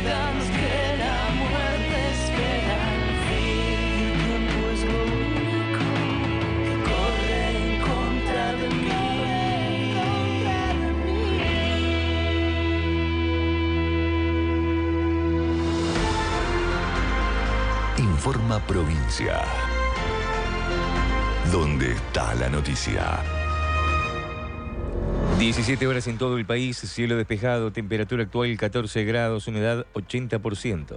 olvidamos que la muerte espera al fin. El tiempo es lo único que corre en contra de mí. Informa Provincia. ¿Dónde está la noticia? 17 horas en todo el país, cielo despejado, temperatura actual 14 grados, humedad 80%.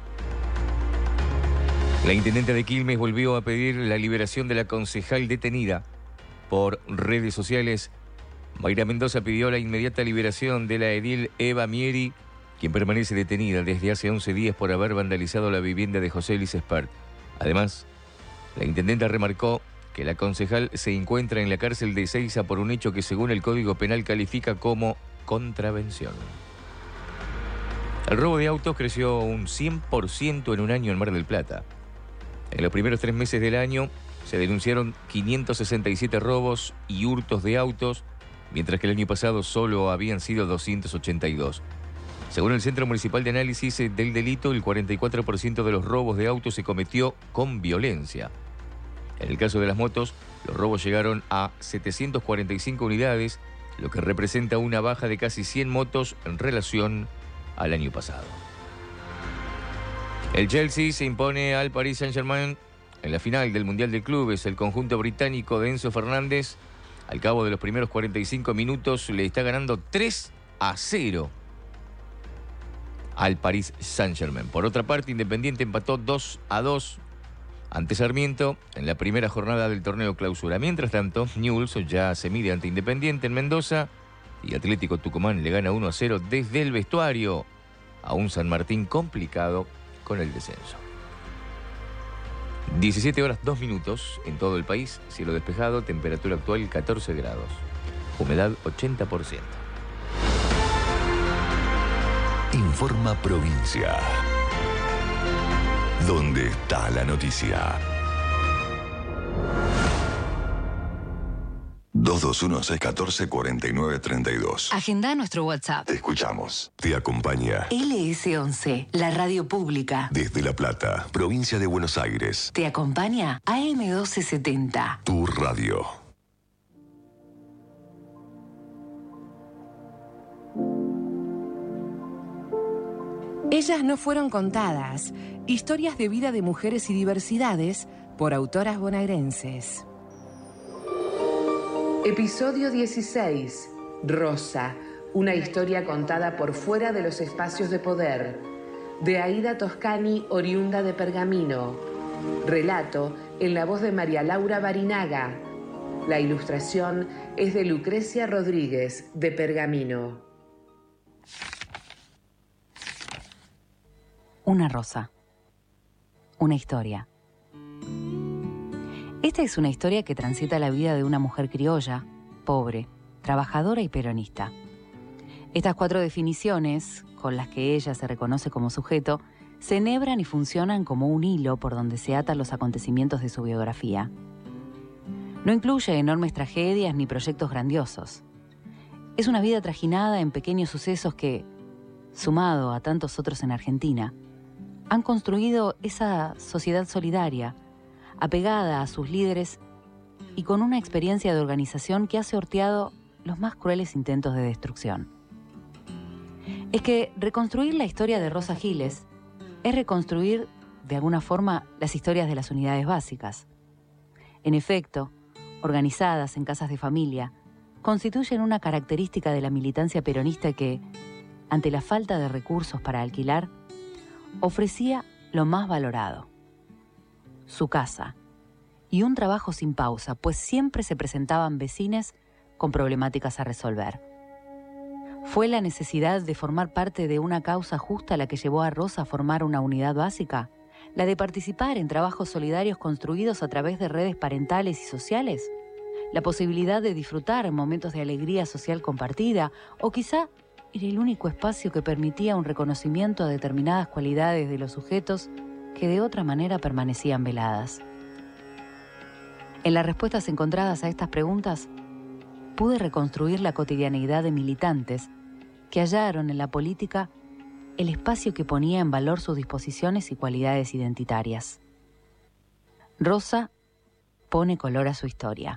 La intendenta de Quilmes volvió a pedir la liberación de la concejal detenida. Por redes sociales, Mayra Mendoza pidió la inmediata liberación de la edil Eva Mieri, quien permanece detenida desde hace 11 días por haber vandalizado la vivienda de José Luis Espert. Además, la intendenta remarcó que la concejal se encuentra en la cárcel de Ezeiza por un hecho que según el Código Penal califica como contravención. El robo de autos creció un 100% en un año en Mar del Plata. En los primeros 3 meses del año se denunciaron 567 robos y hurtos de autos, mientras que el año pasado solo habían sido 282. Según el Centro Municipal de Análisis del Delito, el 44% de los robos de autos se cometió con violencia. En el caso de las motos, los robos llegaron a 745 unidades, lo que representa una baja de casi 100 motos en relación al año pasado. El Chelsea se impone al Paris Saint-Germain en la final del Mundial de Clubes. El conjunto británico de Enzo Fernández, al cabo de los primeros 45 minutos, le está ganando 3-0 al Paris Saint-Germain. Por otra parte, Independiente empató 2-2 ante Sarmiento en la primera jornada del torneo clausura. Mientras tanto, Newell's ya se mide ante Independiente en Mendoza y Atlético Tucumán le gana 1-0 desde el vestuario a un San Martín complicado con el descenso. 17 horas 2 minutos en todo el país, cielo despejado, temperatura actual 14 grados, humedad 80%. Informa Provincia. ¿Dónde está la noticia? 221-614-4932. Agenda nuestro WhatsApp. Te escuchamos. Te acompaña LS11, la radio pública. desde La Plata, provincia de Buenos Aires. Te acompaña AM1270. Tu radio. Ellas no fueron contadas. Historias de vida de mujeres y diversidades por autoras bonaerenses. Episodio 16. Rosa. Una historia contada por fuera de los espacios de poder. De Aida Toscani, oriunda de Pergamino. Relato en la voz de María Laura Barinaga. La ilustración es de Lucrecia Rodríguez, de Pergamino. Una rosa. Una historia. Esta es una historia que transita la vida de una mujer criolla, pobre, trabajadora y peronista. Estas 4 definiciones, con las que ella se reconoce como sujeto, se enhebran y funcionan como un hilo por donde se atan los acontecimientos de su biografía. No incluye enormes tragedias ni proyectos grandiosos. Es una vida trajinada en pequeños sucesos que, sumado a tantos otros en Argentina, han construido esa sociedad solidaria, apegada a sus líderes y con una experiencia de organización que ha sorteado los más crueles intentos de destrucción. Es que reconstruir la historia de Rosa Giles es reconstruir, de alguna forma, las historias de las unidades básicas. En efecto, organizadas en casas de familia, constituyen una característica de la militancia peronista que, ante la falta de recursos para alquilar, ofrecía lo más valorado: su casa y un trabajo sin pausa, pues siempre se presentaban vecines con problemáticas a resolver. ¿Fue la necesidad de formar parte de una causa justa la que llevó a Rosa a formar una unidad básica? ¿La de participar en trabajos solidarios construidos a través de redes parentales y sociales? ¿La posibilidad de disfrutar momentos de alegría social compartida? ¿O quizá era el único espacio que permitía un reconocimiento a determinadas cualidades de los sujetos que de otra manera permanecían veladas? En las respuestas encontradas a estas preguntas, pude reconstruir la cotidianeidad de militantes que hallaron en la política el espacio que ponía en valor sus disposiciones y cualidades identitarias. Rosa pone color a su historia.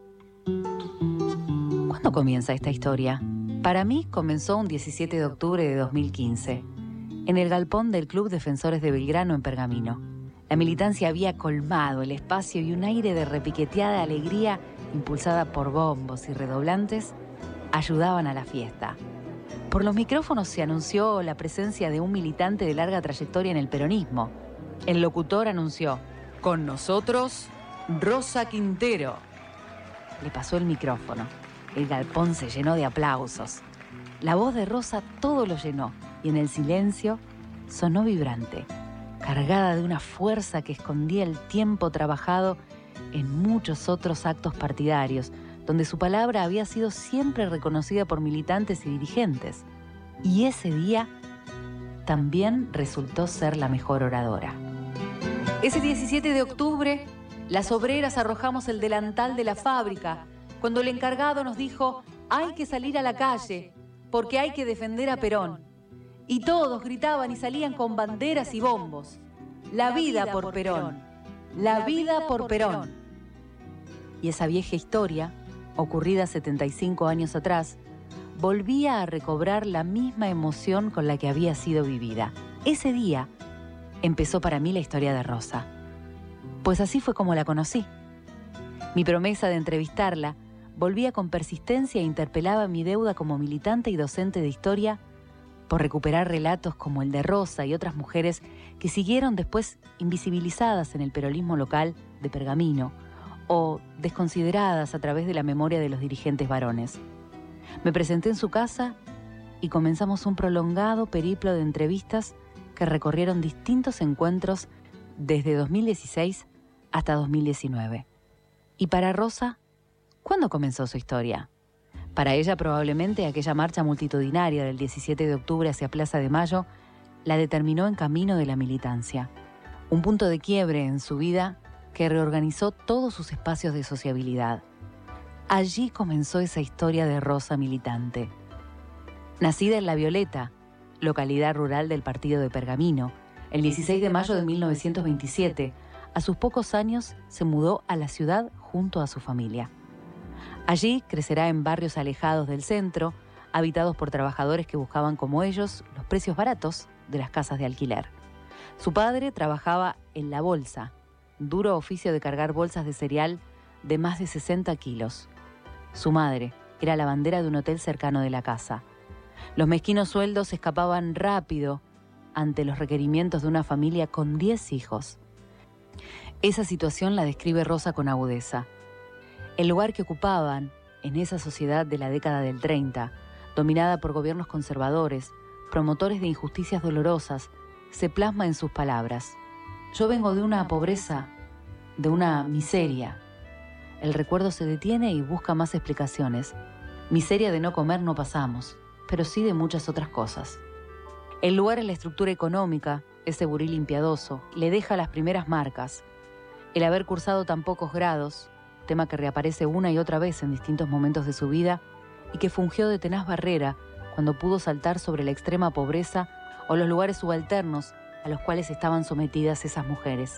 ¿Cuándo comienza esta historia? Para mí comenzó un 17 de octubre de 2015, en el galpón del Club Defensores de Belgrano en Pergamino. La militancia había colmado el espacio y un aire de repiqueteada alegría, impulsada por bombos y redoblantes, ayudaban a la fiesta. Por los micrófonos se anunció la presencia de un militante de larga trayectoria en el peronismo. El locutor anunció: "Con nosotros, Rosa Quintero". Le pasó el micrófono. El galpón se llenó de aplausos. La voz de Rosa todo lo llenó y en el silencio sonó vibrante, cargada de una fuerza que escondía el tiempo trabajado en muchos otros actos partidarios, donde su palabra había sido siempre reconocida por militantes y dirigentes. Y ese día también resultó ser la mejor oradora. Ese 17 de octubre, las obreras arrojamos el delantal de la fábrica, cuando el encargado nos dijo: hay que salir a la calle, porque hay que defender a Perón. Y todos gritaban y salían con banderas y bombos: ¡la vida por Perón! ¡La vida por Perón! Y esa vieja historia, ocurrida 75 años atrás, volvía a recobrar la misma emoción con la que había sido vivida. Ese día empezó para mí la historia de Rosa. Pues así fue como la conocí. Mi promesa de entrevistarla volvía con persistencia e interpelaba mi deuda como militante y docente de historia por recuperar relatos como el de Rosa y otras mujeres que siguieron después invisibilizadas en el peronismo local de Pergamino o desconsideradas a través de la memoria de los dirigentes varones. Me presenté en su casa y comenzamos un prolongado periplo de entrevistas que recorrieron distintos encuentros desde 2016 hasta 2019. Y para Rosa, ¿cuándo comenzó su historia? Para ella probablemente aquella marcha multitudinaria del 17 de octubre hacia Plaza de Mayo la determinó en camino de la militancia. Un punto de quiebre en su vida que reorganizó todos sus espacios de sociabilidad. Allí comenzó esa historia de Rosa militante. Nacida en La Violeta, localidad rural del partido de Pergamino, el 16 de mayo de 1927, a sus pocos años se mudó a la ciudad junto a su familia. Allí crecerá en barrios alejados del centro, habitados por trabajadores que buscaban como ellos los precios baratos de las casas de alquiler. Su padre trabajaba en la bolsa, duro oficio de cargar bolsas de cereal de más de 60 kilos. Su madre era lavandera de un hotel cercano de la casa. Los mezquinos sueldos escapaban rápido ante los requerimientos de una familia con 10 hijos. Esa situación la describe Rosa con agudeza. El lugar que ocupaban en esa sociedad de la década del 30, dominada por gobiernos conservadores, promotores de injusticias dolorosas, se plasma en sus palabras. Yo vengo de una pobreza, de una miseria. El recuerdo se detiene y busca más explicaciones. Miseria de no comer no pasamos, pero sí de muchas otras cosas. El lugar en la estructura económica, ese buril piadoso, le deja las primeras marcas. El haber cursado tan pocos grados, tema que reaparece una y otra vez en distintos momentos de su vida y que fungió de tenaz barrera cuando pudo saltar sobre la extrema pobreza o los lugares subalternos a los cuales estaban sometidas esas mujeres.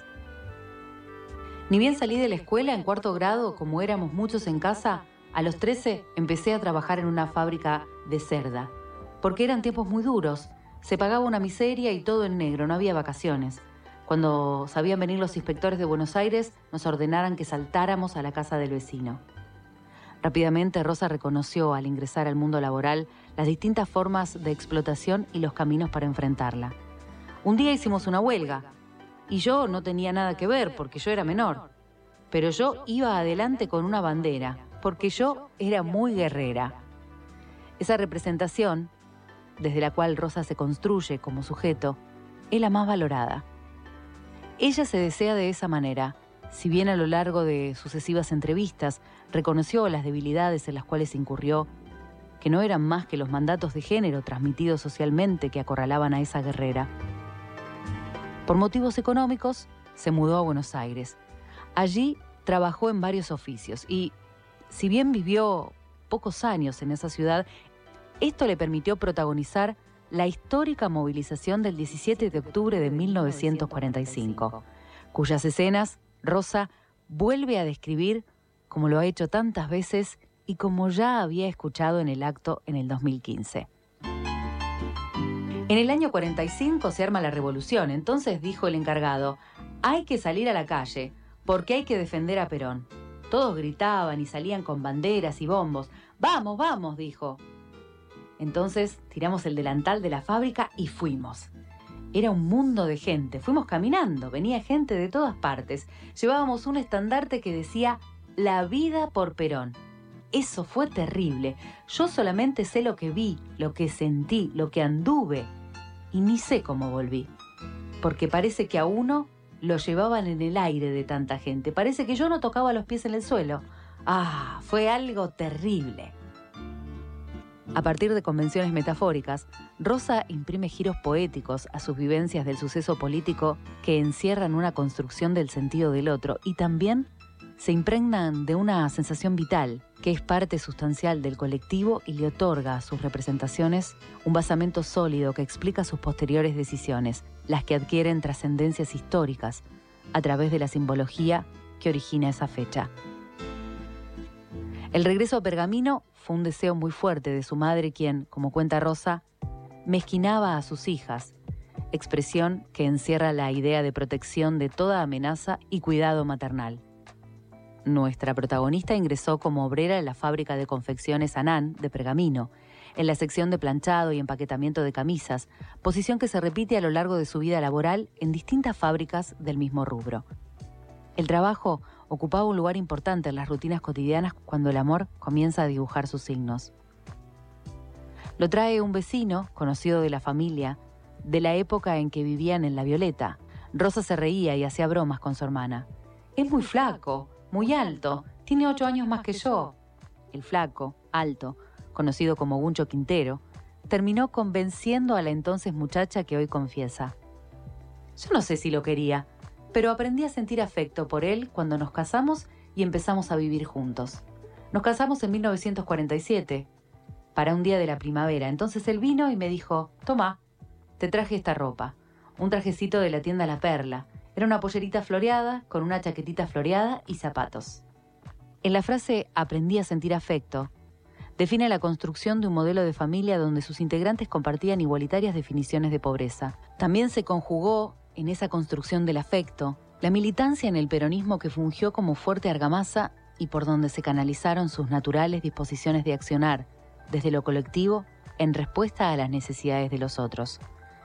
Ni bien salí de la escuela en cuarto grado, como éramos muchos en casa, a los 13 empecé a trabajar en una fábrica de cerda, porque eran tiempos muy duros, se pagaba una miseria y todo en negro, no había vacaciones. Cuando sabían venir los inspectores de Buenos Aires, nos ordenaran que saltáramos a la casa del vecino. Rápidamente Rosa reconoció al ingresar al mundo laboral las distintas formas de explotación y los caminos para enfrentarla. Un día hicimos una huelga y yo no tenía nada que ver porque yo era menor, pero yo iba adelante con una bandera porque yo era muy guerrera. Esa representación, desde la cual Rosa se construye como sujeto, es la más valorada. Ella se desea de esa manera, si bien a lo largo de sucesivas entrevistas reconoció las debilidades en las cuales incurrió, que no eran más que los mandatos de género transmitidos socialmente que acorralaban a esa guerrera. Por motivos económicos, se mudó a Buenos Aires. Allí trabajó en varios oficios y, si bien vivió pocos años en esa ciudad, esto le permitió protagonizar la histórica movilización del 17 de octubre de 1945, cuyas escenas Rosa vuelve a describir como lo ha hecho tantas veces y como ya había escuchado en el acto en el 2015. En el año 45 se arma la revolución, entonces dijo el encargado: hay que salir a la calle, porque hay que defender a Perón. Todos gritaban y salían con banderas y bombos. ¡Vamos, vamos!, dijo. Entonces tiramos el delantal de la fábrica y fuimos. Era un mundo de gente, fuimos caminando, venía gente de todas partes. Llevábamos un estandarte que decía: la vida por Perón. Eso fue terrible. Yo solamente sé lo que vi, lo que sentí, lo que anduve. Y ni sé cómo volví. Porque parece que a uno lo llevaban en el aire de tanta gente. Parece que yo no tocaba los pies en el suelo. Ah, fue algo terrible. A partir de convenciones metafóricas, Rosa imprime giros poéticos a sus vivencias del suceso político que encierran una construcción del sentido del otro y también se impregnan de una sensación vital que es parte sustancial del colectivo y le otorga a sus representaciones un basamento sólido que explica sus posteriores decisiones, las que adquieren trascendencias históricas a través de la simbología que origina esa fecha. El regreso a Pergamino fue un deseo muy fuerte de su madre, quien, como cuenta Rosa, mezquinaba a sus hijas, expresión que encierra la idea de protección de toda amenaza y cuidado maternal. Nuestra protagonista ingresó como obrera en la fábrica de confecciones Anán de Pergamino, en la sección de planchado y empaquetamiento de camisas, posición que se repite a lo largo de su vida laboral en distintas fábricas del mismo rubro. El trabajo ocupaba un lugar importante en las rutinas cotidianas cuando el amor comienza a dibujar sus signos. Lo trae un vecino, conocido de la familia, de la época en que vivían en La Violeta. Rosa se reía y hacía bromas con su hermana. «Es muy flaco, muy alto, tiene 8 años más que yo». El flaco, alto, conocido como Guncho Quintero, terminó convenciendo a la entonces muchacha que hoy confiesa: «Yo no sé si lo quería, pero aprendí a sentir afecto por él cuando nos casamos y empezamos a vivir juntos. Nos casamos en 1947, para un día de la primavera. Entonces él vino y me dijo: «Tomá, te traje esta ropa, un trajecito de la tienda La Perla». Era una pollerita floreada, con una chaquetita floreada y zapatos. En la frase «aprendí a sentir afecto», define la construcción de un modelo de familia donde sus integrantes compartían igualitarias definiciones de pobreza. También se conjugó en esa construcción del afecto la militancia en el peronismo que fungió como fuerte argamasa y por donde se canalizaron sus naturales disposiciones de accionar, desde lo colectivo, en respuesta a las necesidades de los otros.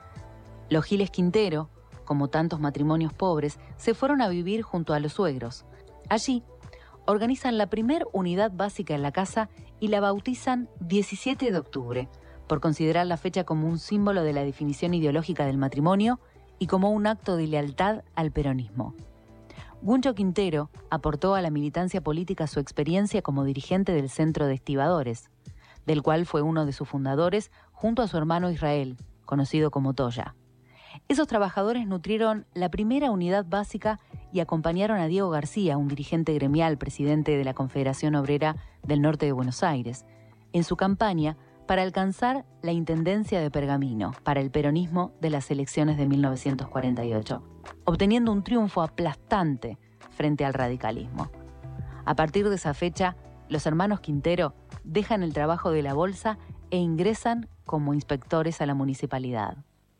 Los Giles Quintero, como tantos matrimonios pobres, se fueron a vivir junto a los suegros. Allí, organizan la primer unidad básica en la casa y la bautizan 17 de octubre, por considerar la fecha como un símbolo de la definición ideológica del matrimonio y como un acto de lealtad al peronismo. Guncho Quintero aportó a la militancia política su experiencia como dirigente del Centro de Estibadores, del cual fue uno de sus fundadores junto a su hermano Israel, conocido como Toya. Esos trabajadores nutrieron la primera unidad básica y acompañaron a Diego García, un dirigente gremial, presidente de la Confederación Obrera del Norte de Buenos Aires, en su campaña para alcanzar la intendencia de Pergamino para el peronismo de las elecciones de 1948, obteniendo un triunfo aplastante frente al radicalismo. A partir de esa fecha, los hermanos Quintero dejan el trabajo de la bolsa e ingresan como inspectores a la municipalidad.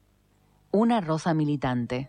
Una Rosa militante.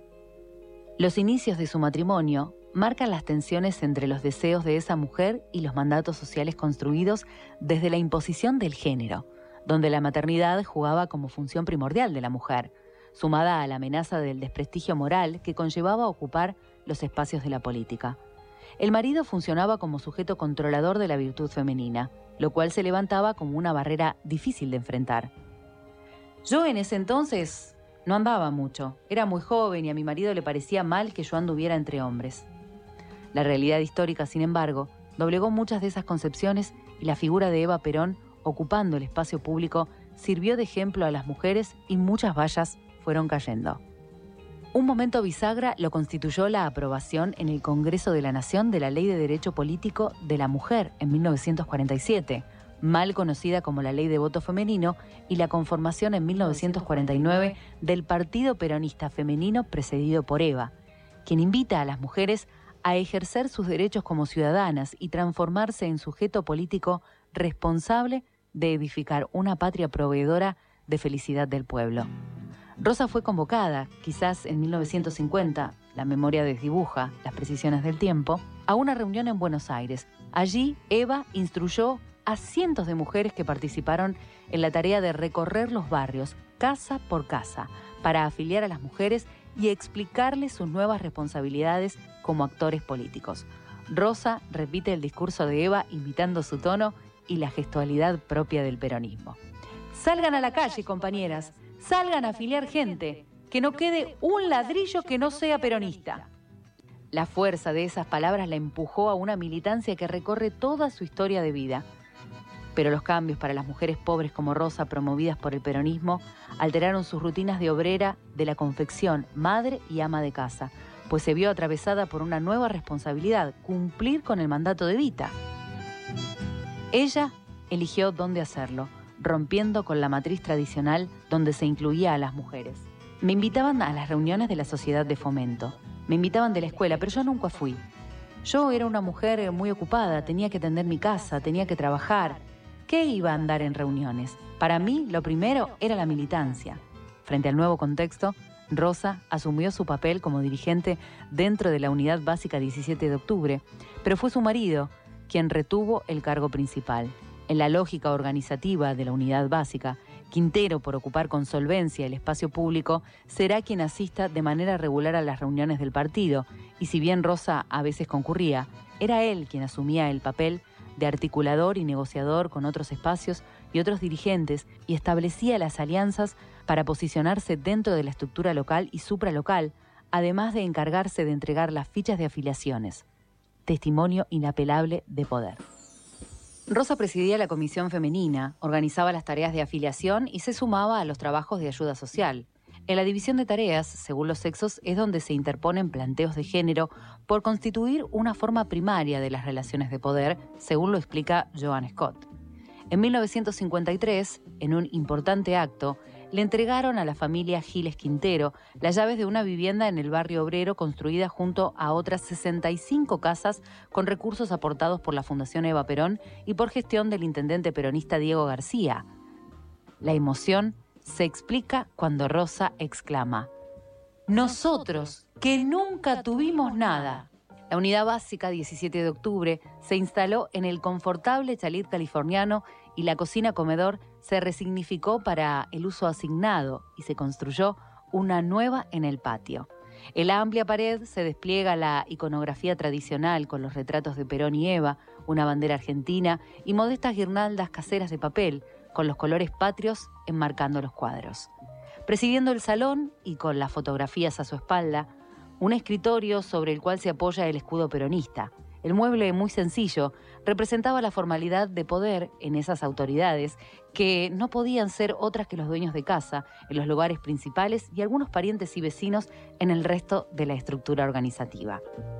Los inicios de su matrimonio marcan las tensiones entre los deseos de esa mujer y los mandatos sociales construidos desde la imposición del género, donde la maternidad jugaba como función primordial de la mujer, sumada a la amenaza del desprestigio moral que conllevaba ocupar los espacios de la política. El marido funcionaba como sujeto controlador de la virtud femenina, lo cual se levantaba como una barrera difícil de enfrentar. Yo en ese entonces no andaba mucho, era muy joven y a mi marido le parecía mal que yo anduviera entre hombres. La realidad histórica, sin embargo, doblegó muchas de esas concepciones y la figura de Eva Perón, ocupando el espacio público, sirvió de ejemplo a las mujeres y muchas vallas fueron cayendo. Un momento bisagra lo constituyó la aprobación en el Congreso de la Nación de la Ley de Derecho Político de la Mujer en 1947, mal conocida como la Ley de Voto Femenino, y la conformación en 1949 del Partido Peronista Femenino precedido por Eva, quien invita a las mujeres a ejercer sus derechos como ciudadanas y transformarse en sujeto político responsable de edificar una patria proveedora de felicidad del pueblo. Rosa fue convocada, quizás en 1950, la memoria desdibuja las precisiones del tiempo, a una reunión en Buenos Aires. Allí, Eva instruyó a cientos de mujeres que participaron en la tarea de recorrer los barrios, casa por casa, para afiliar a las mujeres y explicarles sus nuevas responsabilidades como actores políticos. Rosa repite el discurso de Eva imitando su tono y la gestualidad propia del peronismo. Salgan a la calle, compañeras, salgan a afiliar gente, que no quede un ladrillo que no sea peronista. La fuerza de esas palabras la empujó a una militancia que recorre toda su historia de vida. Pero los cambios para las mujeres pobres como Rosa, promovidas por el peronismo, alteraron sus rutinas de obrera, de la confección, madre y ama de casa, pues se vio atravesada por una nueva responsabilidad, cumplir con el mandato de Evita. Ella eligió dónde hacerlo, rompiendo con la matriz tradicional donde se incluía a las mujeres. Me invitaban a las reuniones de la Sociedad de Fomento, me invitaban de la escuela, pero yo nunca fui. Yo era una mujer muy ocupada, tenía que atender mi casa, tenía que trabajar. ¿Qué iba a andar en reuniones? Para mí, lo primero era la militancia. Frente al nuevo contexto, Rosa asumió su papel como dirigente dentro de la Unidad Básica 17 de Octubre, pero fue su marido quien retuvo el cargo principal. En la lógica organizativa de la Unidad Básica, Quintero, por ocupar con solvencia el espacio público, será quien asista de manera regular a las reuniones del partido, y si bien Rosa a veces concurría, era él quien asumía el papel de articulador y negociador con otros espacios y otros dirigentes, y establecía las alianzas para posicionarse dentro de la estructura local y supralocal, además de encargarse de entregar las fichas de afiliaciones. Testimonio inapelable de poder. Rosa presidía la comisión femenina, organizaba las tareas de afiliación y se sumaba a los trabajos de ayuda social. En la división de tareas, según los sexos, es donde se interponen planteos de género por constituir una forma primaria de las relaciones de poder, según lo explica Joan Scott. En 1953, en un importante acto, le entregaron a la familia Giles Quintero las llaves de una vivienda en el barrio obrero construida junto a otras 65 casas con recursos aportados por la Fundación Eva Perón y por gestión del intendente peronista Diego García. La emoción se explica cuando Rosa exclama: «Nosotros, que nunca tuvimos nada». La Unidad Básica 17 de Octubre se instaló en el confortable chalet californiano y la cocina-comedor se resignificó para el uso asignado y se construyó una nueva en el patio. En la amplia pared se despliega la iconografía tradicional con los retratos de Perón y Eva, una bandera argentina y modestas guirnaldas caseras de papel con los colores patrios enmarcando los cuadros. Presidiendo el salón y con las fotografías a su espalda, un escritorio sobre el cual se apoya el escudo peronista. El mueble, muy sencillo, representaba la formalidad de poder en esas autoridades que no podían ser otras que los dueños de casa en los lugares principales y algunos parientes y vecinos en el resto de la estructura organizativa.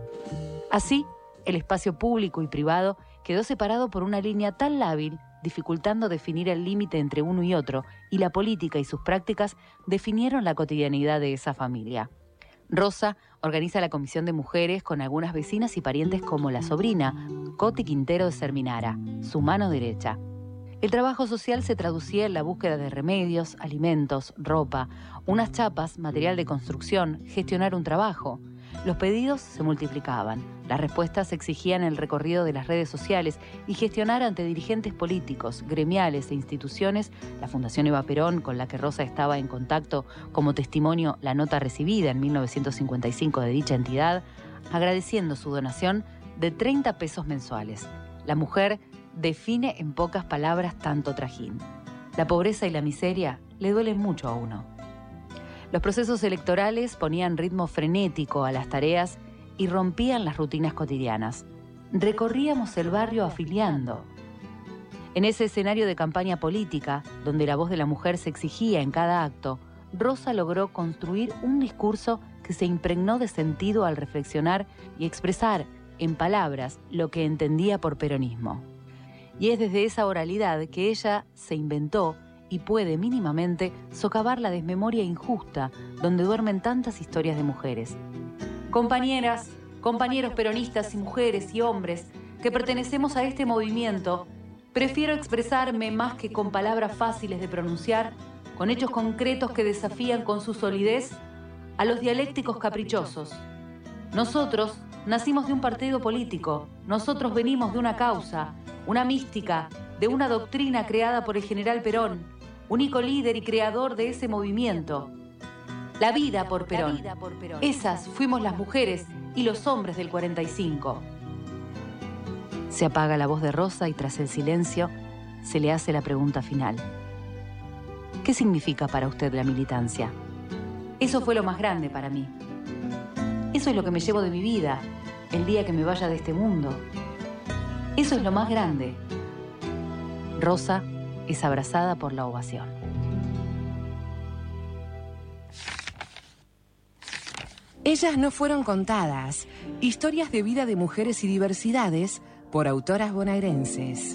Así, el espacio público y privado quedó separado por una línea tan lábil, dificultando definir el límite entre uno y otro, y la política y sus prácticas definieron la cotidianidad de esa familia. Rosa organiza la comisión de mujeres con algunas vecinas y parientes como la sobrina, Coti Quintero de Serminara, su mano derecha. El trabajo social se traducía en la búsqueda de remedios, alimentos, ropa, unas chapas, material de construcción, gestionar un trabajo. Los pedidos se multiplicaban, las respuestas exigían el recorrido de las redes sociales y gestionar ante dirigentes políticos, gremiales e instituciones, la Fundación Eva Perón, con la que Rosa estaba en contacto como testimonio la nota recibida en 1955 de dicha entidad, agradeciendo su donación de 30 pesos mensuales. La mujer define en pocas palabras tanto trajín. La pobreza y la miseria le duelen mucho a uno. Los procesos electorales ponían ritmo frenético a las tareas y rompían las rutinas cotidianas. Recorríamos el barrio afiliando. En ese escenario de campaña política, donde la voz de la mujer se exigía en cada acto, Rosa logró construir un discurso que se impregnó de sentido al reflexionar y expresar en palabras lo que entendía por peronismo. Y es desde esa oralidad que ella se inventó y puede mínimamente socavar la desmemoria injusta donde duermen tantas historias de mujeres. Compañeras, compañeros peronistas y mujeres y hombres que pertenecemos a este movimiento, prefiero expresarme más que con palabras fáciles de pronunciar, con hechos concretos que desafían con su solidez a los dialécticos caprichosos. Nosotros nacimos de un partido político, nosotros venimos de una causa, una mística, de una doctrina creada por el general Perón, único líder y creador de ese movimiento. La vida por Perón. Esas fuimos las mujeres y los hombres del 45. Se apaga la voz de Rosa y tras el silencio se le hace la pregunta final. ¿Qué significa para usted la militancia? Eso fue lo más grande para mí. Eso es lo que me llevo de mi vida, el día que me vaya de este mundo. Eso es lo más grande. Rosa es abrazada por la ovación. Ellas no fueron contadas. Historias de vida de mujeres y diversidades por autoras bonaerenses.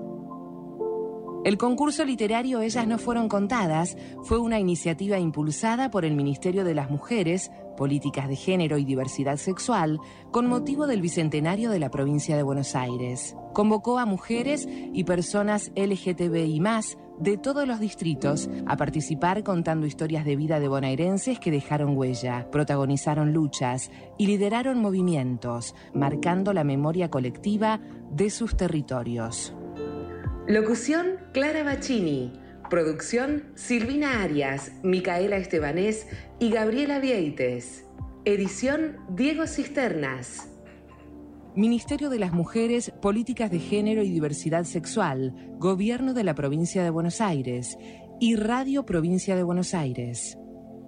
El concurso literario Ellas no fueron contadas fue una iniciativa impulsada por el Ministerio de las Mujeres, Políticas de Género y Diversidad Sexual con motivo del bicentenario de la provincia de Buenos Aires. Convocó a mujeres y personas LGTBI+, de todos los distritos a participar contando historias de vida de bonaerenses que dejaron huella, protagonizaron luchas y lideraron movimientos, marcando la memoria colectiva de sus territorios. Locución: Clara Bacchini. Producción: Silvina Arias, Micaela Estebanés y Gabriela Vieites. Edición: Diego Cisternas. Ministerio de las Mujeres, Políticas de Género y Diversidad Sexual, Gobierno de la Provincia de Buenos Aires y Radio Provincia de Buenos Aires.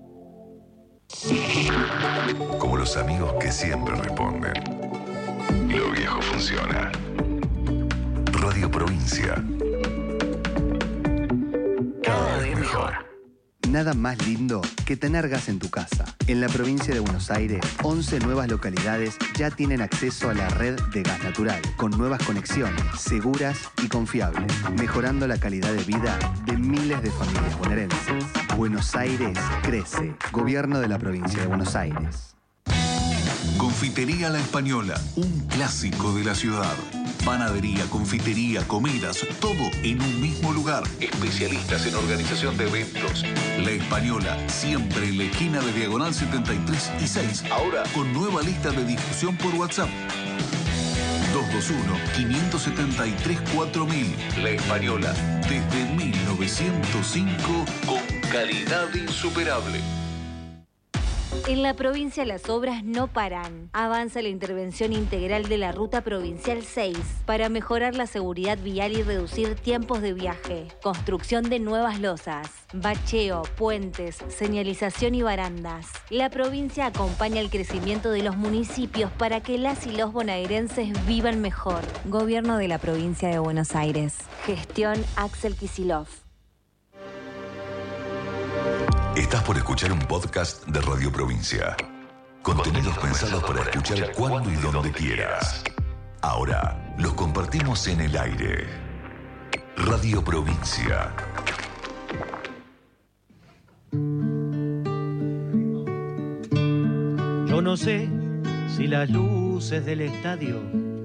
Como los amigos que siempre responden. Lo viejo funciona. Radio Provincia. Cada vez mejor. Nada más lindo que tener gas en tu casa. En la provincia de Buenos Aires, 11 nuevas localidades ya tienen acceso a la red de gas natural, con nuevas conexiones, seguras y confiables, mejorando la calidad de vida de miles de familias bonaerenses. Buenos Aires crece. Gobierno de la provincia de Buenos Aires. Confitería La Española, un clásico de la ciudad. Panadería, confitería, comidas, todo en un mismo lugar. Especialistas en organización de eventos. La Española, siempre en la esquina de Diagonal 73 y 6. Ahora con nueva lista de difusión por WhatsApp. 221-573-4000. La Española, desde 1905, con calidad insuperable. En la provincia las obras no paran. Avanza la intervención integral de la Ruta Provincial 6 para mejorar la seguridad vial y reducir tiempos de viaje. Construcción de nuevas losas, bacheo, puentes, señalización y barandas. La provincia acompaña el crecimiento de los municipios para que las y los bonaerenses vivan mejor. Gobierno de la provincia de Buenos Aires. Gestión Axel Kicillof. Estás por escuchar un podcast de Radio Provincia. Contenidos pensados para escuchar cuando y donde quieras. Ahora los compartimos en el aire. Radio Provincia. Yo no sé si las luces del estadio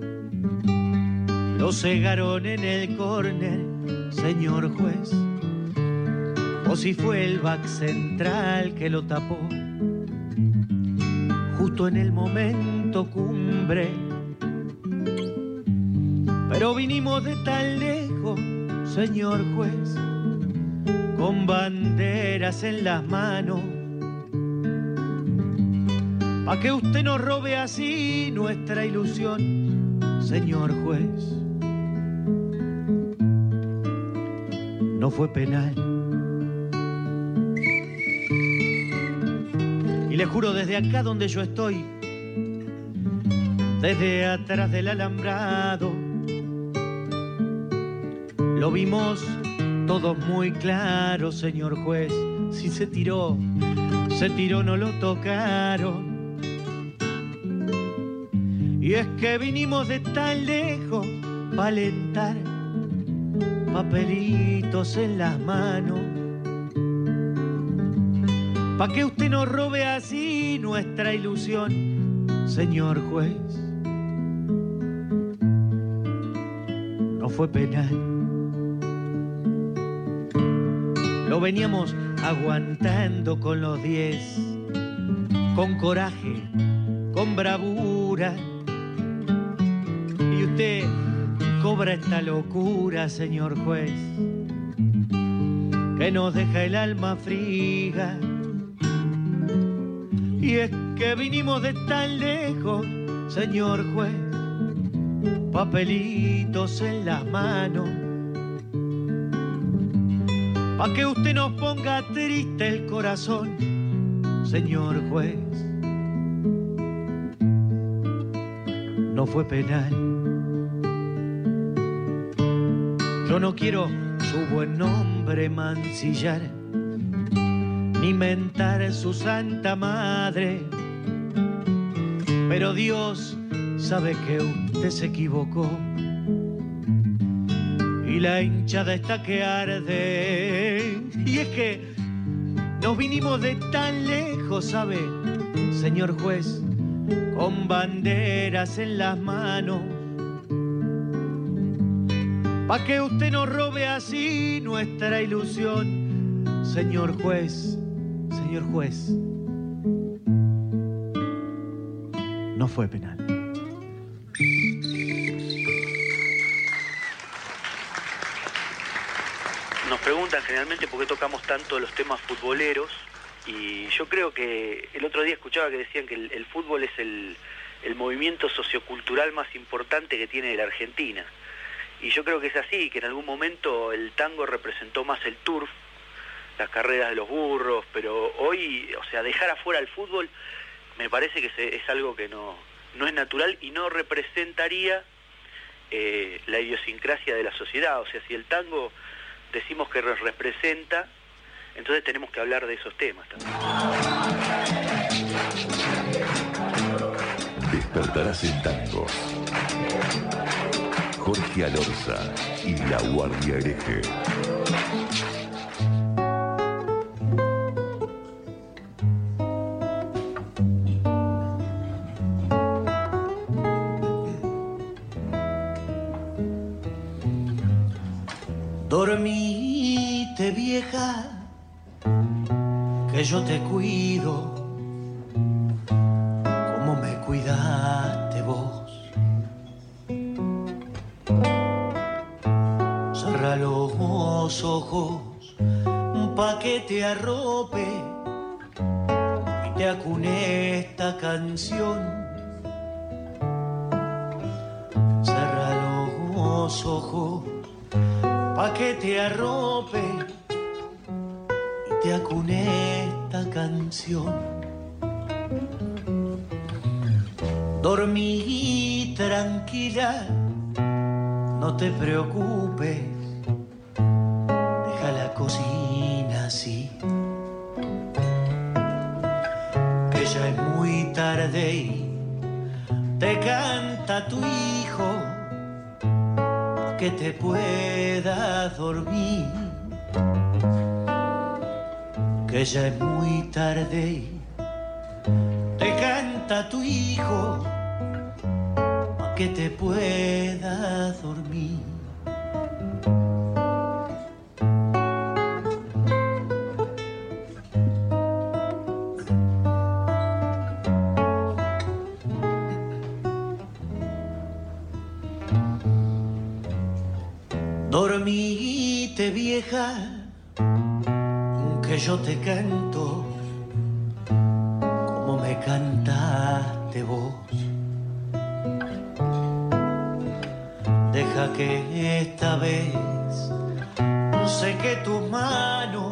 lo cegaron en el córner, señor juez, o si fue el back central que lo tapó justo en el momento cumbre. Pero vinimos de tan lejos, señor juez, con banderas en las manos, pa' que usted nos robe así nuestra ilusión, señor juez. No fue penal. Y le juro desde acá donde yo estoy, desde atrás del alambrado, lo vimos todos muy claro, señor juez. Si se tiró, no lo tocaron. Y es que vinimos de tan lejos pa' alentar papelitos en las manos, pa' que usted no robe así nuestra ilusión, señor juez. No fue penal, lo veníamos aguantando con los 10, con coraje, con bravura, y usted cobra esta locura, señor juez, que nos deja el alma fría. Y es que vinimos de tan lejos, señor juez, papelitos en las manos, pa' que usted nos ponga triste el corazón, señor juez. No fue penal. Yo no quiero su buen nombre mancillar, ni mentar su santa madre, pero Dios sabe que usted se equivocó y la hinchada está que arde. Y es que nos vinimos de tan lejos, ¿sabe, señor juez? Con banderas en las manos, pa' que usted no robe así nuestra ilusión, señor juez. Señor juez, no fue penal. Nos preguntan generalmente por qué tocamos tanto los temas futboleros, y yo creo que el otro día escuchaba que decían que el fútbol es el movimiento sociocultural más importante que tiene la Argentina, y yo creo que es así, que en algún momento el tango representó más el turf, las carreras de los burros, pero hoy, o sea, dejar afuera el fútbol me parece que es algo que no es natural y no representaría la idiosincrasia de la sociedad. O sea, si el tango decimos que representa, entonces tenemos que hablar de esos temas también. Despertarás en tango. Jorge Alorza y La Guardia Hereje. Dormite, vieja, que yo te cuido como me cuidaste vos. Cerra los ojos pa' que te arrope y te acune esta canción. Cerra los ojos pa' que te arrope y te acune esta canción. Dormí tranquila, no te preocupes, deja la cocina así, que ya es muy tarde y te canta tu hijo, que te puedas dormir, que ya es muy tarde y te canta tu hijo, que te puedas dormir. Dormite, vieja, que yo te canto como me cantaste vos. Deja que esta vez seque tus manos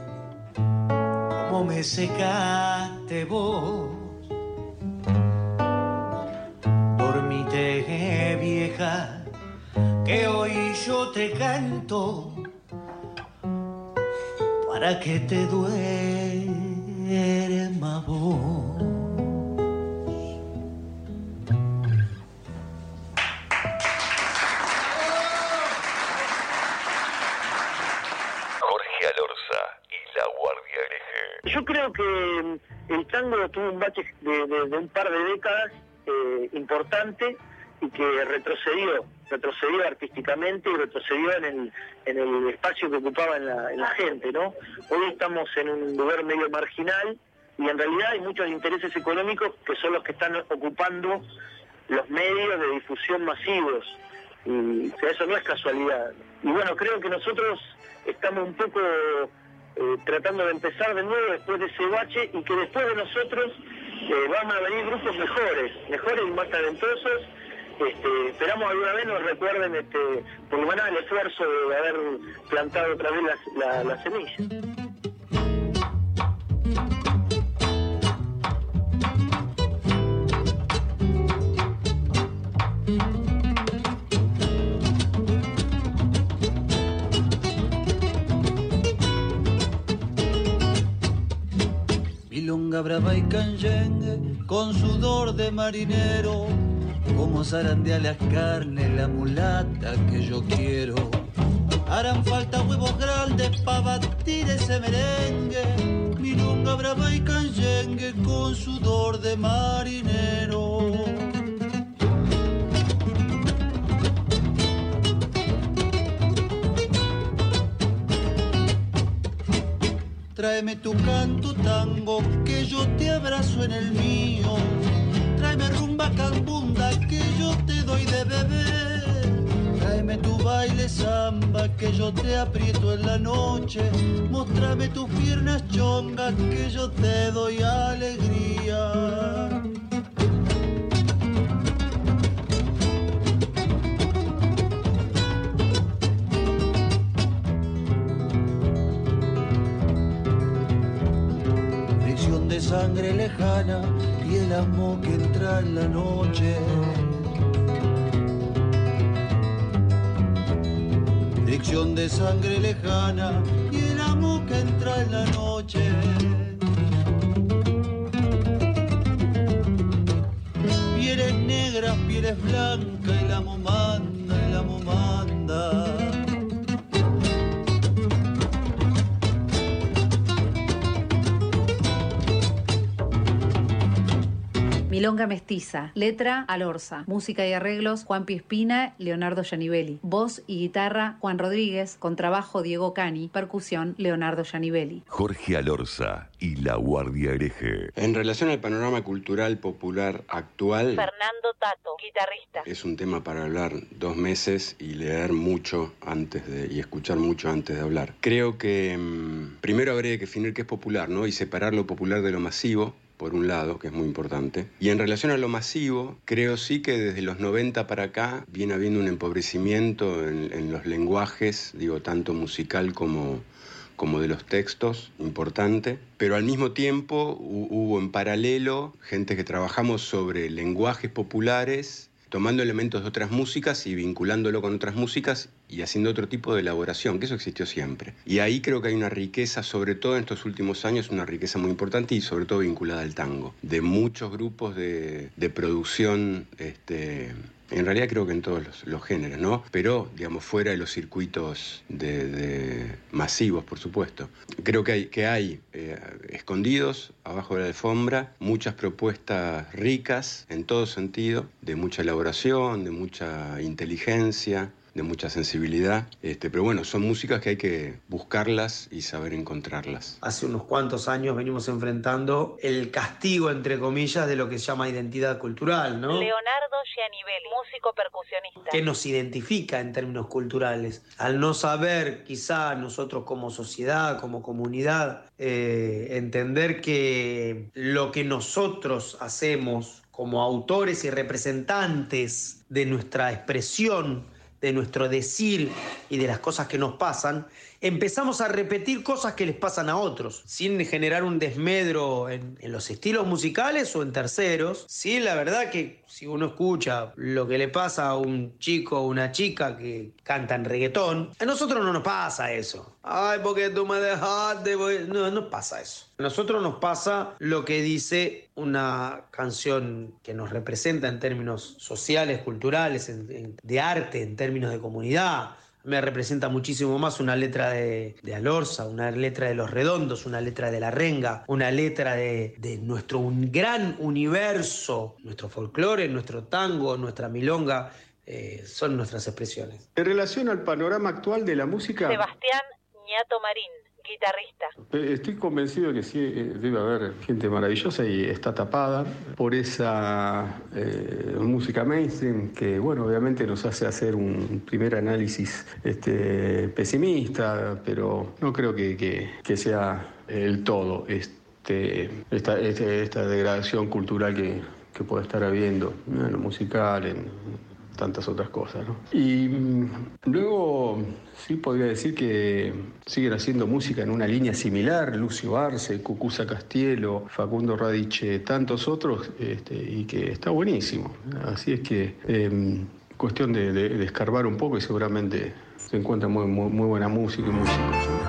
como me secaste vos. Dormite, vieja, que hoy yo te canto para que te duerma vos. yo creo que el tango tuvo un bache de un par de décadas importante y que retrocedió artísticamente y retrocedió en el espacio que ocupaba en la gente, ¿no? Hoy estamos en un lugar medio marginal y en realidad hay muchos intereses económicos que son los que están ocupando los medios de difusión masivos, y o sea, eso no es casualidad. Y bueno, creo que nosotros estamos un poco tratando de empezar de nuevo después de ese bache, y que después de nosotros van a venir grupos mejores y más talentosos. Esperamos alguna vez nos recuerden por lo menos el esfuerzo de haber plantado otra vez la semilla. Milonga brava y canyengue, con sudor de marinero, como zarandea las carnes, la mulata que yo quiero. Harán falta huevos grandes pa' batir ese merengue. Milonga brava y canyengue, con sudor de marinero. Tráeme tu canto tango, que yo te abrazo en el mío. Tráeme rumba cambunda, que yo te doy de beber. Tráeme tu baile samba, que yo te aprieto en la noche. Mostrame tus piernas chongas, que yo te doy alegría. De sangre lejana y el amor que entra en la noche. Fricción de sangre lejana y el amor que entra en la noche. Pieles negras, pieles blancas, el amo manda, el amo manda. Milonga mestiza, letra Alorza, música y arreglos Juan Piespina, Leonardo Gianibelli, voz y guitarra Juan Rodríguez, contrabajo Diego Cani, percusión Leonardo Gianibelli. Jorge Alorza y La Guardia Hereje. En relación al panorama cultural popular actual, Fernando Tato, guitarrista. Es un tema para hablar 2 meses y leer mucho y escuchar mucho antes de hablar. Creo que primero habría que definir qué es popular, ¿no? Y separar lo popular de lo masivo, por un lado, que es muy importante. Y en relación a lo masivo, creo sí que desde los 90 para acá viene habiendo un empobrecimiento en los lenguajes, digo, tanto musical como de los textos, importante. Pero al mismo tiempo hubo en paralelo gente que trabajamos sobre lenguajes populares, tomando elementos de otras músicas y vinculándolo con otras músicas y haciendo otro tipo de elaboración, que eso existió siempre. Y ahí creo que hay una riqueza, sobre todo en estos últimos años, una riqueza muy importante y sobre todo vinculada al tango, de muchos grupos de producción, en realidad creo que en todos los géneros, ¿no? Pero, digamos, fuera de los circuitos de masivos, por supuesto. Creo que hay escondidos, abajo de la alfombra, muchas propuestas ricas, en todo sentido, de mucha elaboración, de mucha inteligencia, de mucha sensibilidad, pero bueno, son músicas que hay que buscarlas y saber encontrarlas. Hace unos cuantos años venimos enfrentando el castigo, entre comillas, de lo que se llama identidad cultural, ¿no? Leonardo Gianibelli, músico percusionista. ¿Qué nos identifica en términos culturales? Al no saber, quizá nosotros como sociedad, como comunidad, entender que lo que nosotros hacemos como autores y representantes de nuestra expresión, de nuestro decir y de las cosas que nos pasan, empezamos a repetir cosas que les pasan a otros, sin generar un desmedro en los estilos musicales o en terceros. Sí, la verdad que si uno escucha lo que le pasa a un chico o una chica que cantan reggaetón, a nosotros no nos pasa eso. Ay, porque tú me dejaste. No pasa eso. A nosotros nos pasa lo que dice una canción que nos representa en términos sociales, culturales, de arte, en términos de comunidad. A me representa muchísimo más una letra de Alorza, una letra de Los Redondos, una letra de La Renga, una letra de nuestro gran universo, nuestro folclore, nuestro tango, nuestra milonga, son nuestras expresiones. En relación al panorama actual de la música... Sebastián Ñato Marín, guitarrista. Estoy convencido que sí debe haber gente maravillosa y está tapada por esa música mainstream que, bueno, obviamente nos hace hacer un primer análisis pesimista, pero no creo que sea el todo esta degradación cultural que puede estar habiendo en lo musical, en tantas otras cosas, ¿no? Y luego sí podría decir que siguen haciendo música en una línea similar, Lucio Arce, Cucuza Castielo, Facundo Radice, tantos otros, y que está buenísimo. Así es que cuestión de escarbar un poco y seguramente se encuentra muy buena música y música.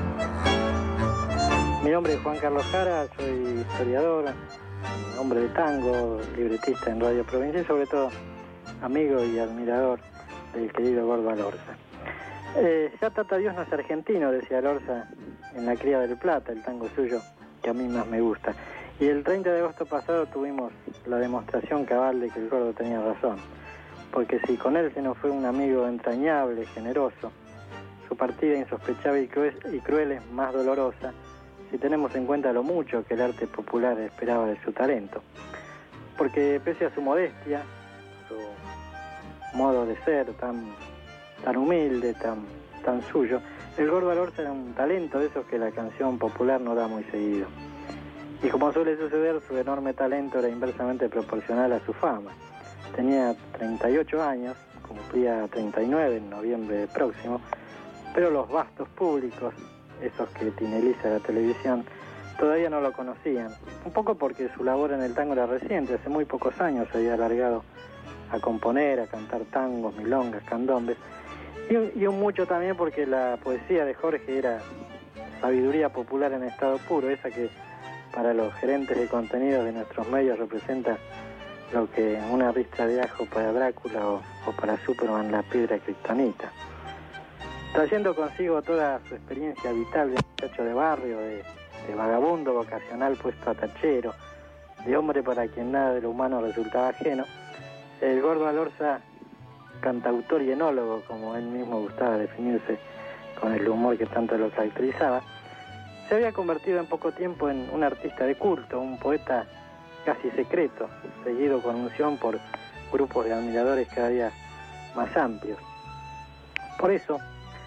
Mi nombre es Juan Carlos Jara, soy historiador, hombre de tango, libretista en Radio Provincia y sobre todo amigo y admirador del querido Gordo Alorza. Ya Tata Dios no es argentino, decía Alorza en La Cría del Plata, el tango suyo que a mí más me gusta. Y el 30 de agosto pasado tuvimos la demostración cabal de que el Gordo tenía razón. Porque si con él se nos fue un amigo entrañable, generoso, su partida insospechada y cruel es más dolorosa si tenemos en cuenta lo mucho que el arte popular esperaba de su talento. Porque pese a su modestia, su modo de ser tan humilde, tan suyo, el Gordo Alorza era un talento de esos que la canción popular no da muy seguido. Y como suele suceder, su enorme talento era inversamente proporcional a su fama. Tenía 38 años, cumplía 39 en noviembre próximo, pero los vastos públicos, esos que tineliza la televisión, todavía no lo conocían. Un poco porque su labor en el tango era reciente, hace muy pocos años se había alargado a componer, a cantar tangos, milongas, candombes, y un mucho también porque la poesía de Jorge era sabiduría popular en estado puro, esa que para los gerentes de contenidos de nuestros medios representa lo que una ristra de ajo para Drácula o para Superman la piedra kriptonita. Trayendo consigo toda su experiencia vital de muchacho de barrio, de vagabundo vocacional puesto a tachero, de hombre para quien nada de lo humano resultaba ajeno, el Gordo Alorza, cantautor y enólogo, como él mismo gustaba definirse con el humor que tanto lo caracterizaba, se había convertido en poco tiempo en un artista de culto, un poeta casi secreto, seguido con unción por grupos de admiradores cada día más amplios. Por eso,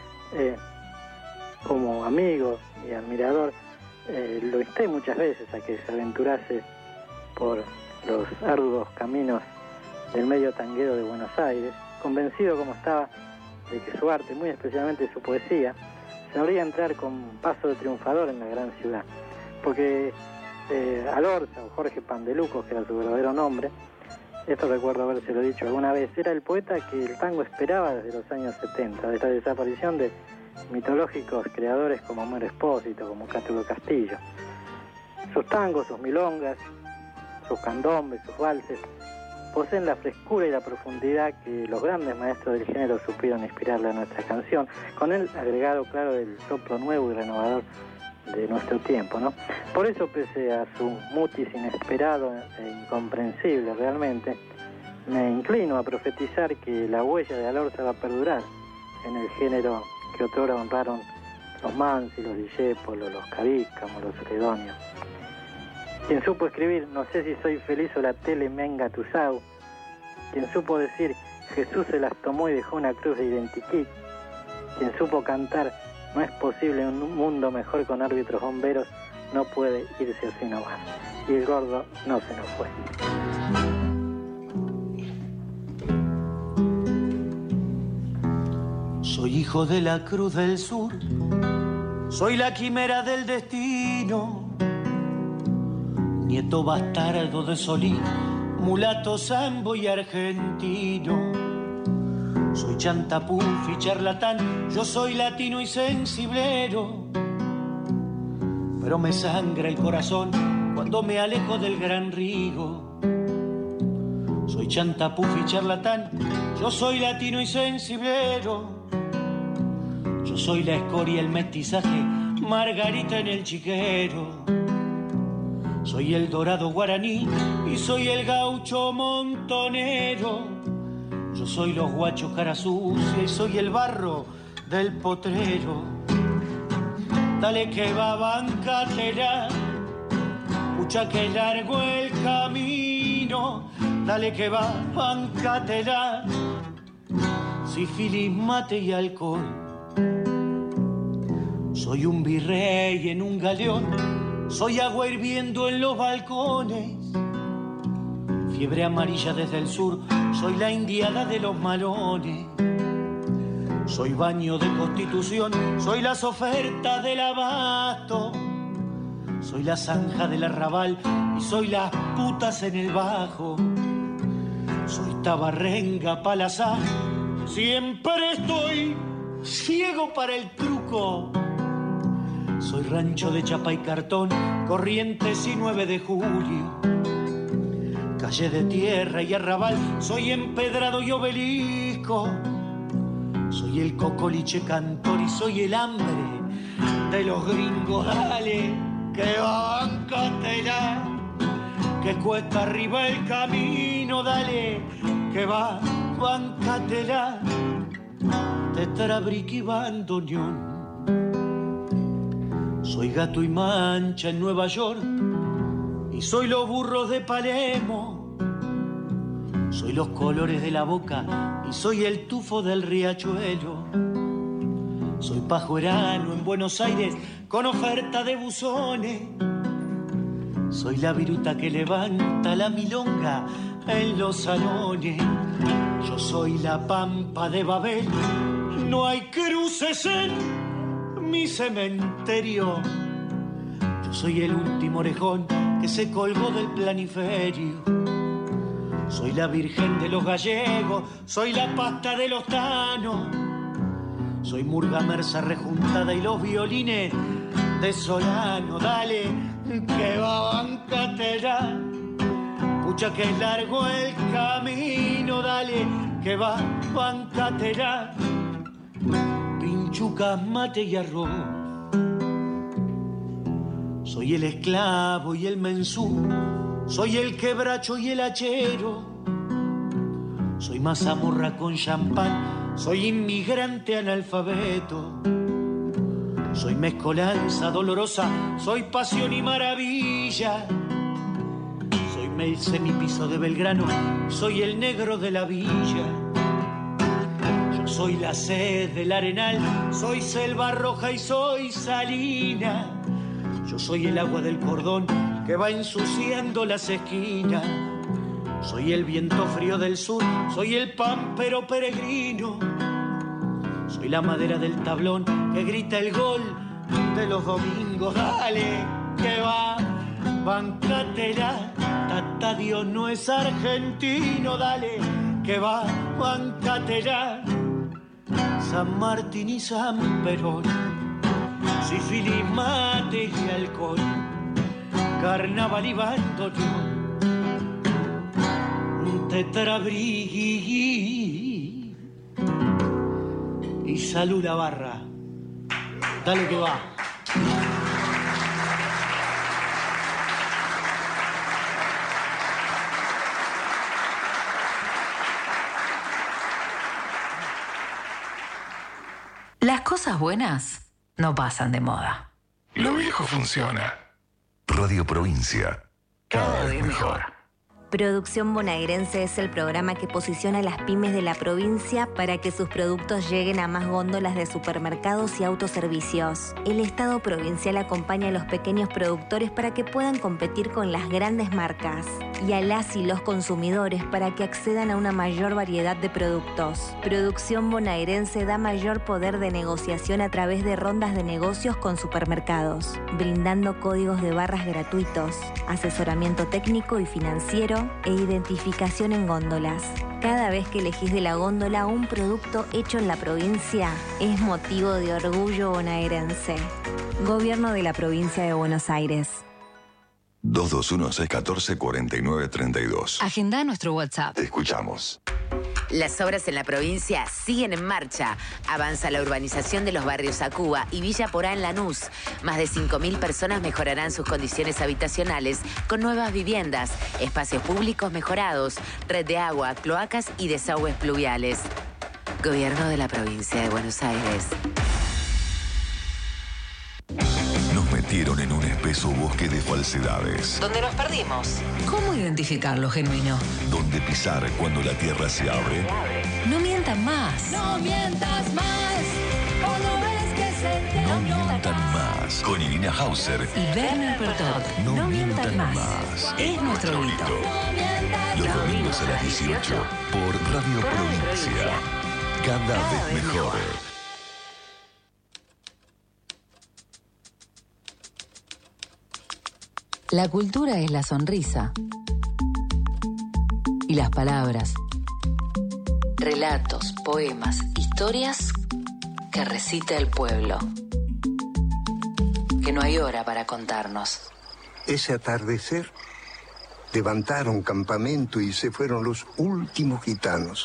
como amigo y admirador, lo insté muchas veces a que se aventurase por los arduos caminos del medio tanguero de Buenos Aires, convencido como estaba de que su arte, muy especialmente su poesía, sabría entrar con paso de triunfador en la gran ciudad, porque Alorza, o Jorge Pandelucos, que era su verdadero nombre, esto recuerdo habérselo dicho alguna vez, era el poeta que el tango esperaba desde los años 70, desde la desaparición de mitológicos creadores como Homero Expósito, como Cátulo Castillo. Sus tangos, sus milongas, sus candombes, sus valses, poseen la frescura y la profundidad que los grandes maestros del género supieron inspirarle a nuestra canción, con el agregado claro del soplo nuevo y renovador de nuestro tiempo, ¿no? Por eso, pese a su mutis inesperado e incomprensible realmente, me inclino a profetizar que la huella de Alorza va a perdurar en el género que otrora honraron los Mansi, los Discépolo, los Cabícamos, los Celedonios. Quien supo escribir "No sé si soy feliz o la tele me ha engatusado", quien supo decir "Jesús se las tomó y dejó una cruz de identikit", quien supo cantar "No es posible un mundo mejor con árbitros bomberos", no puede irse así nomás. Y el Gordo no se nos fue. Soy hijo de la Cruz del Sur, soy la quimera del destino, nieto bastardo de Solís, mulato, sambo y argentino. Soy chantapufi, charlatán, yo soy latino y sensiblero, pero me sangra el corazón cuando me alejo del gran Rigo. Soy chantapufi, charlatán, yo soy latino y sensiblero, Yo soy la escoria, el mestizaje, Margarita en el chiquero. Soy el dorado guaraní y soy el gaucho montonero. Yo soy los guachos cara sucia y soy el barro del potrero. Dale que va, bancatela, pucha que largo el camino. Dale que va, bancatela, sífilis, mate y alcohol. Soy un virrey en un galeón, soy agua hirviendo en los balcones. Fiebre amarilla desde el sur, soy la indiada de los malones. Soy baño de constitución, soy las ofertas del abasto. Soy la zanja del arrabal y soy las putas en el bajo. Soy tabarrenga, palazá, siempre estoy ciego para el truco. Soy rancho de chapa y cartón, Corrientes y 9 de julio. Calle de tierra y arrabal, soy empedrado y obelisco. Soy el cocoliche cantor y soy el hambre de los gringos. Dale, que bancatela, que cuesta arriba el camino. Dale, que va, bancatela, tetrabric y bandoneón. Soy gato y mancha en Nueva York y soy los burros de Palermo. Soy los colores de la boca y soy el tufo del riachuelo. Soy pajuerano en Buenos Aires con oferta de buzones. Soy la viruta que levanta la milonga en los salones. Yo soy la pampa de Babel, no hay cruces en mi cementerio. Yo soy el último orejón que se colgó del planiferio. Soy la virgen de los gallegos, soy la pasta de los tanos. Soy murga mersa rejuntada y los violines de Solano. Dale, que va, bancatela, pucha que es largo el camino. Dale, que va, bancatela, pinchucas, mate y arroz. Soy el esclavo y el mensú, soy el quebracho y el hachero. Soy mazamorra con champán, soy inmigrante analfabeto. Soy mezcolanza dolorosa, soy pasión y maravilla. Soy el semipiso de Belgrano, soy el negro de la villa. Yo soy la sed del Arenal, soy selva roja y soy salina. Yo soy el agua del cordón que va ensuciando las esquinas. Soy el viento frío del sur, soy el pampero peregrino. Soy la madera del tablón que grita el gol de los domingos. Dale, que va, bancatela, Tata Dios no es argentino. Dale, que va, bancatela, San Martín y San Perón. Sífilis, mate y alcohol, carnaval y bandoneón, un tetrabric y salud la barra. Dale que va. Las cosas buenas no pasan de moda. Lo viejo funciona. Radio Provincia. Cada vez mejor. Producción Bonaerense es el programa que posiciona a las pymes de la provincia para que sus productos lleguen a más góndolas de supermercados y autoservicios. El Estado provincial acompaña a los pequeños productores para que puedan competir con las grandes marcas y a las y los consumidores para que accedan a una mayor variedad de productos. Producción Bonaerense da mayor poder de negociación a través de rondas de negocios con supermercados, brindando códigos de barras gratuitos, asesoramiento técnico y financiero e identificación en góndolas. Cada vez que elegís de la góndola un producto hecho en la provincia, es motivo de orgullo bonaerense. Gobierno de la Provincia de Buenos Aires. 221-614-4932. Agenda nuestro WhatsApp. Te escuchamos. Las obras en la provincia siguen en marcha. Avanza la urbanización de los barrios Acúa y Villa Porá en Lanús. Más de 5.000 personas mejorarán sus condiciones habitacionales con nuevas viviendas, espacios públicos mejorados, red de agua, cloacas y desagües pluviales. Gobierno de la provincia de Buenos Aires. Nos metieron en un espeso bosque de falsedades. ¿Dónde nos perdimos? ¿Cómo identificar lo genuino? Donde pisar cuando la tierra se abre. No mientan más. No mientas más, o no ves que se te No mientan más. Con Irina Hauser Y Werner Pertot. No mientan más. Es nuestro grito. Los domingos a las 18 por Radio Provincia. Cada vez mejor. La cultura es la sonrisa y las palabras, relatos, poemas, historias que recita el pueblo, que no hay hora para contarnos. Ese atardecer levantaron campamento y se fueron los últimos gitanos.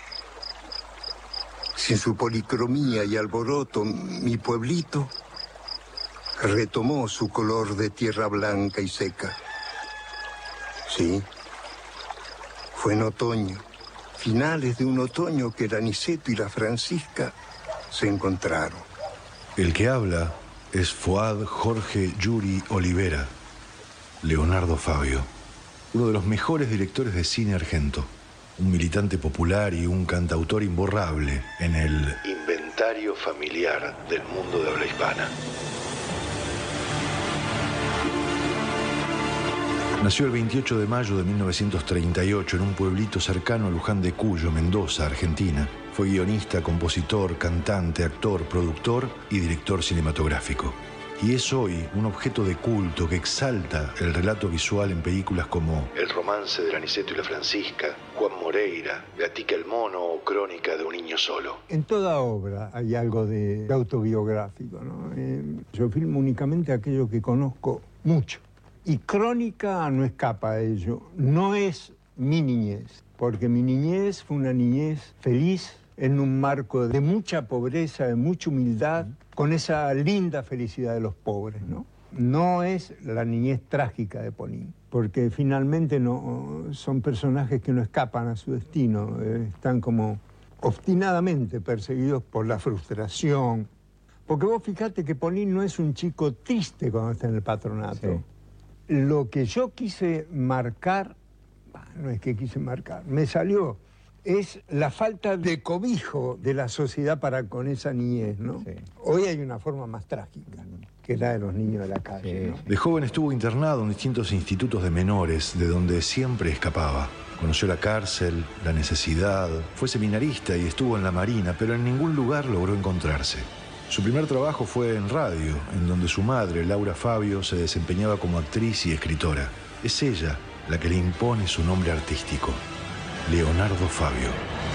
Sin su policromía y alboroto, mi pueblito retomó su color de tierra blanca y seca. Sí, fue en otoño, finales de un otoño que el Aniceto y la Francisca se encontraron. El que habla es Fuad Jorge Yuri Olivera, Leonardo Fabio, uno de los mejores directores de cine argento, un militante popular y un cantautor imborrable en el inventario familiar del mundo de habla hispana. Nació el 28 de mayo de 1938 en un pueblito cercano a Luján de Cuyo, Mendoza, Argentina. Fue guionista, compositor, cantante, actor, productor y director cinematográfico. Y es hoy un objeto de culto que exalta el relato visual en películas como El romance del Aniceto y la Francisca, Juan Moreira, Gatica el mono o Crónica de un niño solo. En toda obra hay algo de autobiográfico, ¿no? Yo filmo únicamente aquello que conozco mucho. Y Crónica no escapa a ello. No es mi niñez, porque mi niñez fue una niñez feliz en un marco de mucha pobreza, de mucha humildad, con esa linda felicidad de los pobres, ¿no? No es la niñez trágica de Ponín, porque finalmente no, son personajes que no escapan a su destino, están como obstinadamente perseguidos por la frustración. Porque vos fijate que Ponín no es un chico triste cuando está en el patronato. Sí. Lo que yo quise marcar, no es que quise marcar, me salió, es la falta de cobijo de la sociedad para con esa niñez, ¿no? Sí. Hoy hay una forma más trágica, que es la de los niños de la calle, sí, ¿no? De joven estuvo internado en distintos institutos de menores, de donde siempre escapaba. Conoció la cárcel, la necesidad, fue seminarista y estuvo en la Marina, pero en ningún lugar logró encontrarse. Su primer trabajo fue en radio, en donde su madre, Laura Fabio, se desempeñaba como actriz y escritora. Es ella la que le impone su nombre artístico, Leonardo Fabio.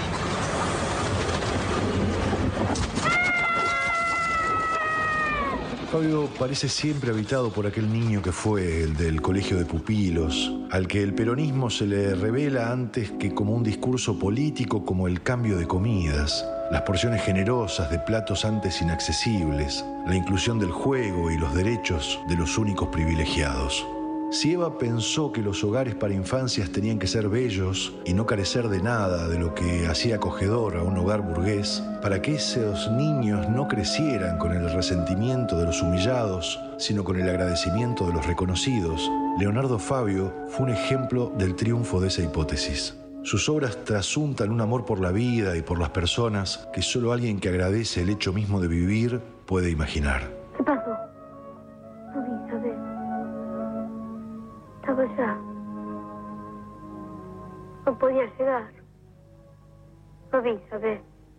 Fabio parece siempre habitado por aquel niño que fue el del colegio de pupilos, al que el peronismo se le revela antes que como un discurso político, como el cambio de comidas, las porciones generosas de platos antes inaccesibles, la inclusión del juego y los derechos de los únicos privilegiados. Si Eva pensó que los hogares para infancias tenían que ser bellos y no carecer de nada de lo que hacía acogedor a un hogar burgués, para que esos niños no crecieran con el resentimiento de los humillados, sino con el agradecimiento de los reconocidos, Leonardo Fabio fue un ejemplo del triunfo de esa hipótesis. Sus obras trasuntan un amor por la vida y por las personas que solo alguien que agradece el hecho mismo de vivir puede imaginar. ¿Qué pasó? No vi, ¿sabes? Estaba allá. No podía llegar. No vi, ¿sabes?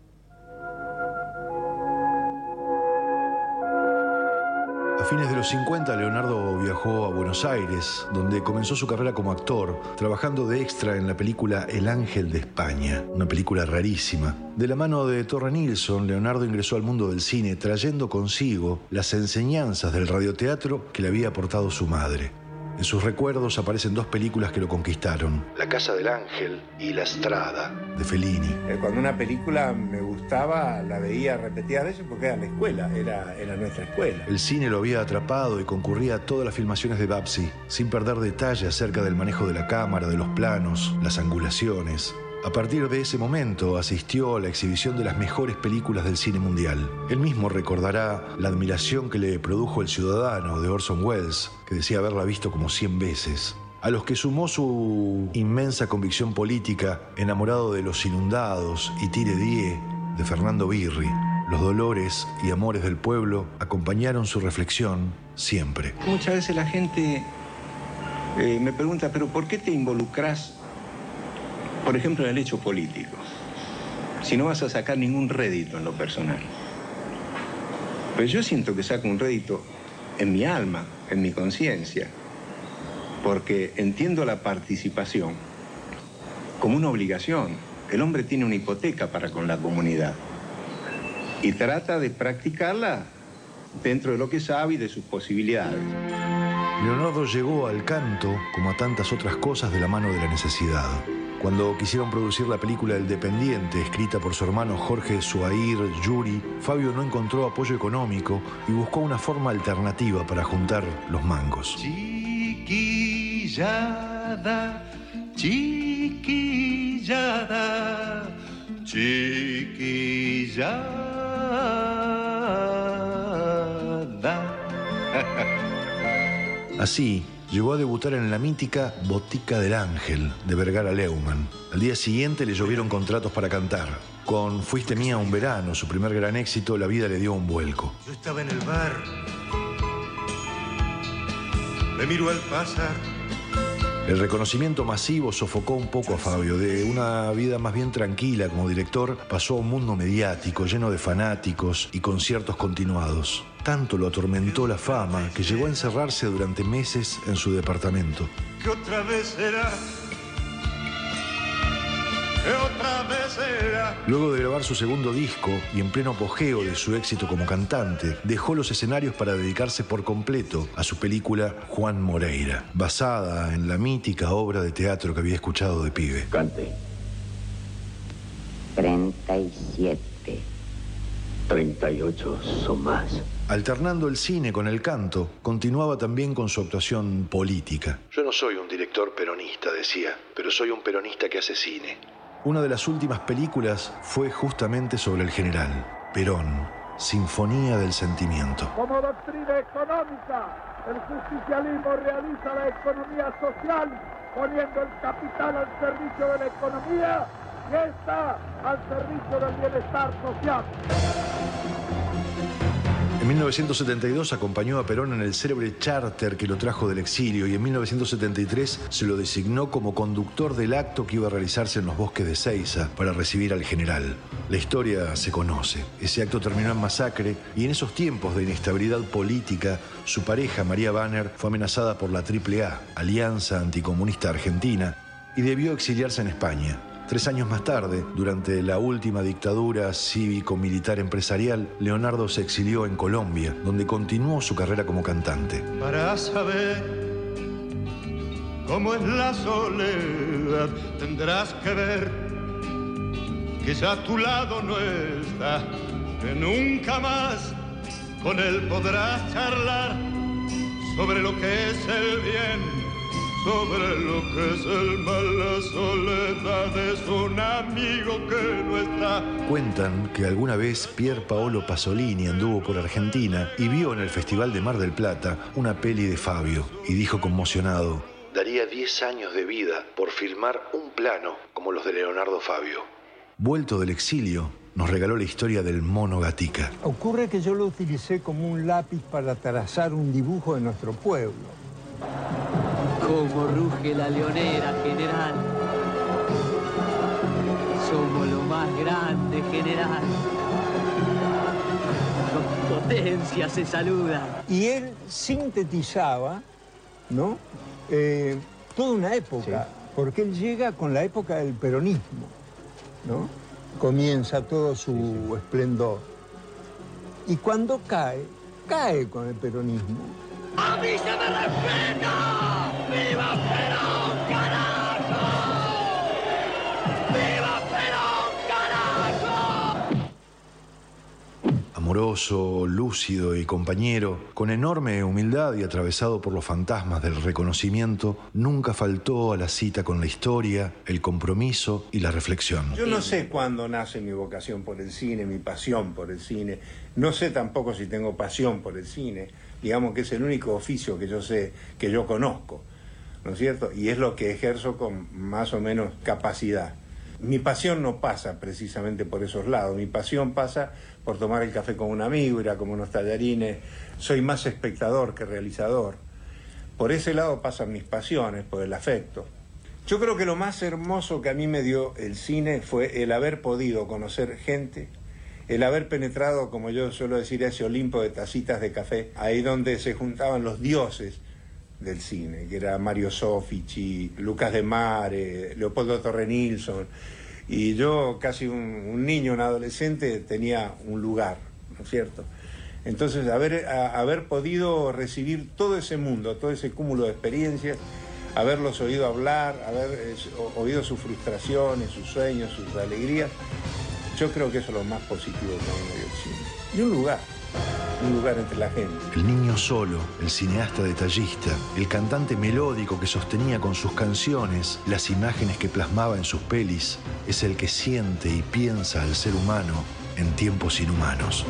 A fines de los 50, Leonardo viajó a Buenos Aires, donde comenzó su carrera como actor, trabajando de extra en la película El Ángel de España, una película rarísima. De la mano de Torre Nilsson, Leonardo ingresó al mundo del cine, trayendo consigo las enseñanzas del radioteatro que le había aportado su madre. En sus recuerdos aparecen 2 películas que lo conquistaron: La Casa del Ángel y La Strada, de Fellini. Cuando una película me gustaba, la veía repetidas veces porque era la escuela, era nuestra escuela. El cine lo había atrapado y concurría a todas las filmaciones de Babsi, sin perder detalle acerca del manejo de la cámara, de los planos, las angulaciones. A partir de ese momento asistió a la exhibición de las mejores películas del cine mundial. Él mismo recordará la admiración que le produjo El Ciudadano de Orson Welles, que decía haberla visto como 100 veces. A los que sumó su inmensa convicción política, enamorado de Los Inundados y Tire Die, de Fernando Birri. Los dolores y amores del pueblo acompañaron su reflexión siempre. Muchas veces la gente me pregunta, ¿pero por qué te involucras, por ejemplo, en el hecho político, si no vas a sacar ningún rédito en lo personal? Pues yo siento que saco un rédito en mi alma, en mi conciencia, porque entiendo la participación como una obligación. El hombre tiene una hipoteca para con la comunidad y trata de practicarla dentro de lo que sabe y de sus posibilidades. Leonardo llegó al canto, como a tantas otras cosas, de la mano de la necesidad. Cuando quisieron producir la película El Dependiente, escrita por su hermano Jorge Zuhair Yuri, Fabio no encontró apoyo económico y buscó una forma alternativa para juntar los mangos. Chiquillada, chiquillada, chiquillada. Así, llegó a debutar en la mítica Botica del Ángel, de Vergara Leumann. Al día siguiente le llovieron contratos para cantar. Con Fuiste mía un verano, su primer gran éxito, la vida le dio un vuelco. Yo estaba en el bar, me miró al pasar. El reconocimiento masivo sofocó un poco a Fabio. De una vida más bien tranquila como director, pasó a un mundo mediático, lleno de fanáticos y conciertos continuados. Tanto lo atormentó la fama que llegó a encerrarse durante meses en su departamento. ¿Qué otra vez será? ¿Qué otra vez será? Luego de grabar su segundo disco y en pleno apogeo de su éxito como cantante, dejó los escenarios para dedicarse por completo a su película Juan Moreira, basada en la mítica obra de teatro que había escuchado de pibe. Cante. 37. 38 son más. Alternando el cine con el canto, continuaba también con su actuación política. Yo no soy un director peronista, decía, pero soy un peronista que hace cine. Una de las últimas películas fue justamente sobre el general, Perón, Sinfonía del Sentimiento. Como doctrina económica, el justicialismo realiza la economía social, poniendo el capital al servicio de la economía y esta al servicio del bienestar social. En 1972 acompañó a Perón en el célebre charter que lo trajo del exilio y en 1973 se lo designó como conductor del acto que iba a realizarse en los bosques de Ezeiza para recibir al general. La historia se conoce. Ese acto terminó en masacre y en esos tiempos de inestabilidad política, su pareja María Banner fue amenazada por la AAA, Alianza Anticomunista Argentina, y debió exiliarse en España. 3 años más tarde, durante la última dictadura cívico-militar empresarial, Leonardo se exilió en Colombia, donde continuó su carrera como cantante. Para saber cómo es la soledad, tendrás que ver que ya a tu lado no está, que nunca más con él podrás charlar sobre lo que es el bien, sobre lo que es el mal. La soledad es un amigo que no está. Cuentan que alguna vez Pier Paolo Pasolini anduvo por Argentina y vio en el Festival de Mar del Plata una peli de Fabio y dijo conmocionado: daría 10 años de vida por filmar un plano como los de Leonardo Fabio. Vuelto del exilio, nos regaló la historia del Mono Gatica. Ocurre que yo lo utilicé como un lápiz para trazar un dibujo de nuestro pueblo. Como ruge la leonera, general. Somos lo más grande, general. Con potencia se saluda. Y él sintetizaba, ¿no? Toda una época, sí. Porque él llega con la época del peronismo, ¿no? Comienza todo su esplendor. Y cuando cae con el peronismo. ¡A mí se me respeta! ¡Viva Perón, carajo! ¡Viva Perón, carajo! Amoroso, lúcido y compañero, con enorme humildad y atravesado por los fantasmas del reconocimiento, nunca faltó a la cita con la historia, el compromiso y la reflexión. Yo no sé cuándo nace mi vocación por el cine, mi pasión por el cine. No sé tampoco si tengo pasión por el cine. Digamos que es el único oficio que yo sé, que yo conozco, ¿no es cierto? Y es lo que ejerzo con más o menos capacidad. Mi pasión no pasa precisamente por esos lados. Mi pasión pasa por tomar el café con un amigo, ir a comer unos tallarines. Soy más espectador que realizador. Por ese lado pasan mis pasiones, por el afecto. Yo creo que lo más hermoso que a mí me dio el cine fue el haber podido conocer gente, el haber penetrado, como yo suelo decir, a ese Olimpo de tacitas de café, ahí donde se juntaban los dioses del cine, que era Mario Soffici, Lucas de Mare, Leopoldo Torre Nilsson, y yo, casi un niño, un adolescente, tenía un lugar, ¿no es cierto? Entonces, haber podido recibir todo ese mundo, todo ese cúmulo de experiencias, haberlos oído hablar, haber oído sus frustraciones, sus sueños, sus alegrías, yo creo que eso es lo más positivo que a mí me dio el cine. Y un lugar entre la gente. El niño solo, el cineasta detallista, el cantante melódico que sostenía con sus canciones las imágenes que plasmaba en sus pelis, es el que siente y piensa al ser humano en tiempos inhumanos.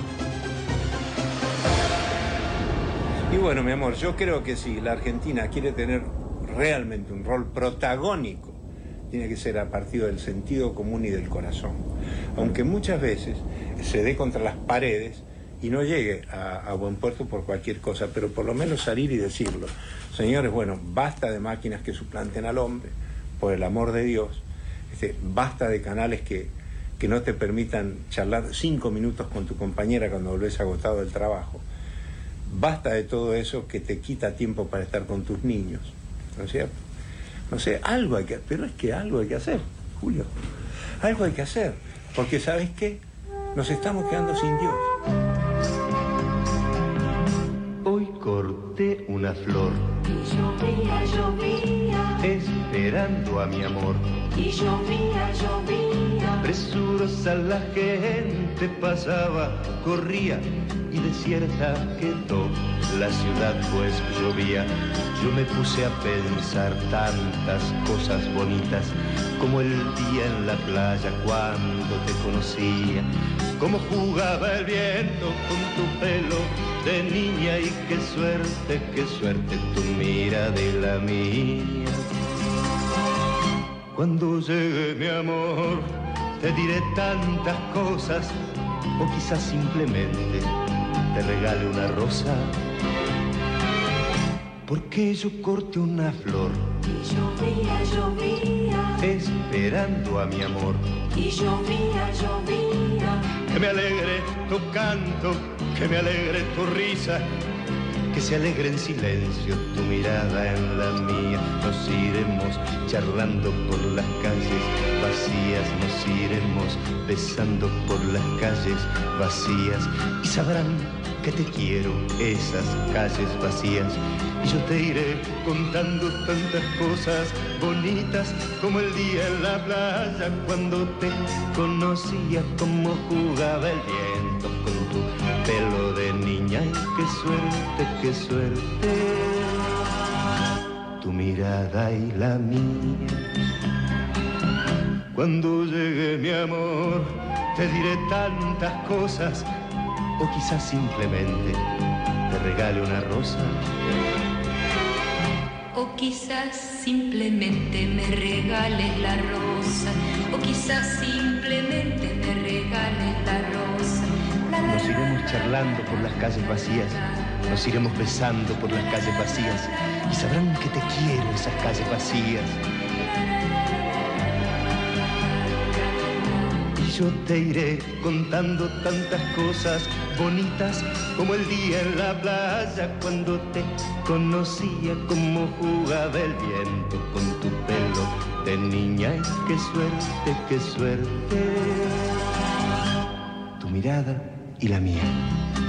Y bueno, mi amor, yo creo que si la Argentina quiere tener realmente un rol protagónico, tiene que ser a partir del sentido común y del corazón. Aunque muchas veces se dé contra las paredes y no llegue a buen puerto por cualquier cosa, pero por lo menos salir y decirlo. Señores, bueno, basta de máquinas que suplanten al hombre, por el amor de Dios. Basta de canales que no te permitan charlar 5 minutos con tu compañera cuando volvés agotado del trabajo. Basta de todo eso que te quita tiempo para estar con tus niños, ¿no es cierto? No sé, algo hay que hacer, pero es que algo hay que hacer, Julio. Algo hay que hacer, porque ¿sabes qué? Nos estamos quedando sin Dios. Hoy corté una flor. Y llovía, llovía. Esperando a mi amor. Y llovía, llovía. Presurosa la gente pasaba, corría y desierta quedó la ciudad pues llovía. Yo me puse a pensar tantas cosas bonitas, como el día en la playa cuando te conocía, cómo jugaba el viento con tu pelo de niña y qué suerte tu mira de la mía. Cuando llegue mi amor te diré tantas cosas, o quizás simplemente te regale una rosa, porque yo corté una flor. Y llovía, llovía. Esperando a mi amor. Y llovía, llovía. Que me alegre tu canto, que me alegre tu risa, que se alegre en silencio tu mirada en la mía. Nos iremos charlando por las calles vacías, nos iremos besando por las calles vacías, y sabrán que te quiero esas calles vacías. Y yo te iré contando tantas cosas bonitas, como el día en la playa cuando te conocía, cómo jugaba el viento con tu pelo de niña. Y qué suerte, tu mirada y la mía. Cuando llegue mi amor te diré tantas cosas, o quizás simplemente te regale una rosa. O quizás simplemente me regales la rosa. O quizás simplemente me regales la rosa. Nos iremos charlando por las calles vacías, nos iremos besando por las calles vacías, y sabrán que te quiero esas calles vacías. Y yo te iré contando tantas cosas bonitas, como el día en la playa cuando te conocía, cómo jugaba el viento con tu pelo de niña. Y qué suerte, tu mirada y la mía.